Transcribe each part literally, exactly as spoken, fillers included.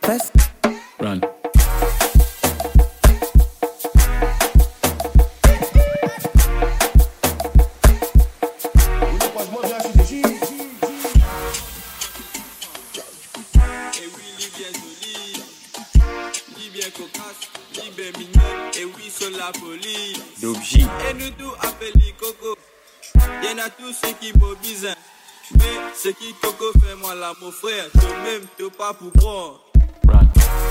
First, run. Et oui, sur la folie. Dobji. Et nous tous appelés Coco. Y'en a tous ceux qui mobilisent. Mais ce qui Coco fait moi là, mon frère. Toi-même, t'es pas pour prendre. Run.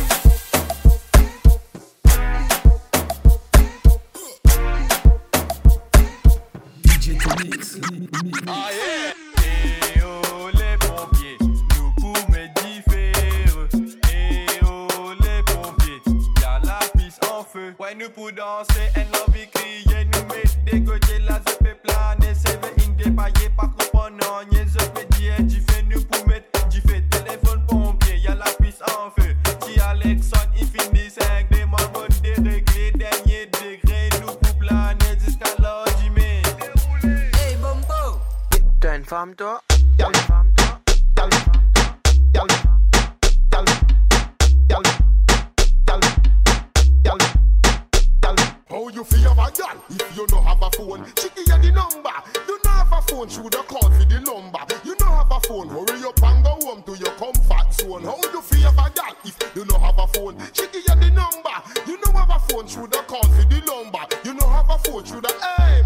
D J Tomix. Ah yeah. Eh oh les pompiers, nous pour me différer. Eh oh les pompiers, y'a la piste en feu. Ouais nous pour danser, et l'envie crier, nous mettre des côtés là, je peux planer, c'est le in dépaillé, pas comprendre, non, je peux dire, tu fais nous pour mettre, tu fais téléphone pompier, y'a la piste en feu. Si Alexandre il finit cinq, des mamans déréglés, dernier degré, nous pour planer jusqu'à l'heure du mai. Hey Bombo. T'es une femme toi, y'a une femme toi, y'a une femme toi, y'a une femme toi, y'a une femme toi. How you feel about that? If you don't have a phone, chicky ya the number. You don't have a phone, should have called for the number. You don't have a phone, hurry up and go home to your comfort zone. How you feel about that? If you don't have a phone, chicky ya the number. You don't have a phone, should have called for the number. You don't have a phone, should have aim.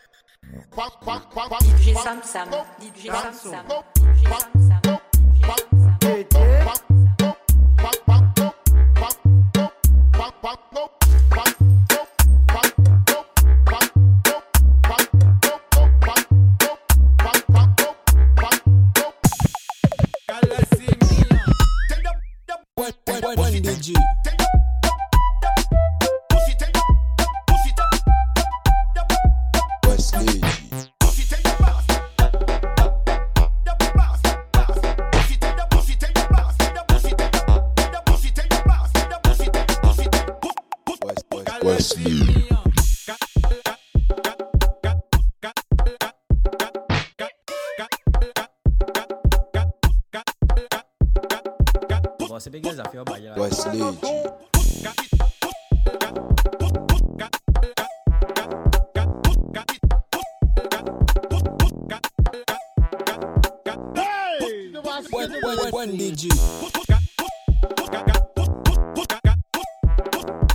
D J Sam Sam, D J Sam Sam, D J Sam Sam. One D J. Wesley. Wesley. Você pega desafio Bahia. Wesley. One D J.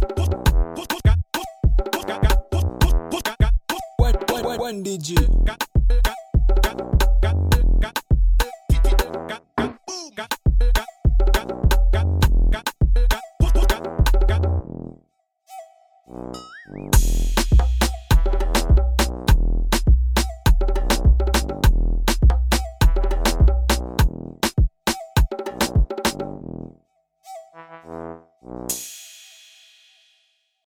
One D J.